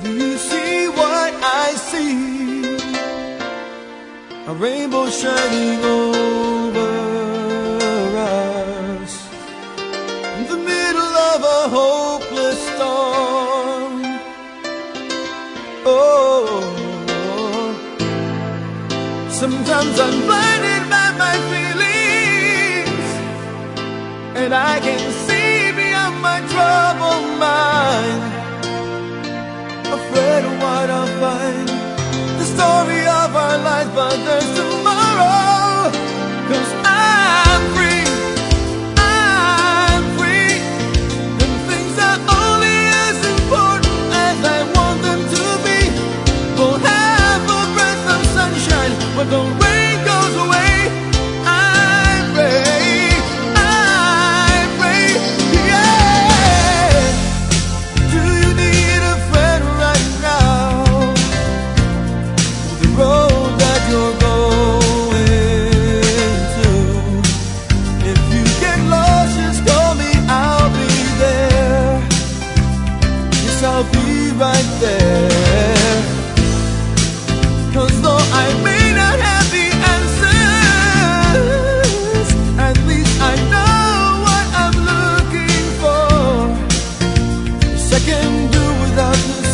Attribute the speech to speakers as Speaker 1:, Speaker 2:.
Speaker 1: Do you see what I see? A rainbow shining over us in the middle of a hopeless storm. Oh, sometimes I'm blinded by my feelings, and I can see beyond my troubled mind, afraid of what I'll find. The story of our lives, but there's tomorrow. 'Cause I'm free, I'm free, and things are only as important as I want them to be. We'll have a breath of sunshine when the rain goes away. I'm free, I'm free, yeah. Do you need a friend right now? The road that you're going to. If you get lost, just call me, I'll be there. Yes, I'll be right there. 'Cause though I may not have the answers, at least I know what I'm looking for. Yes, I can do without this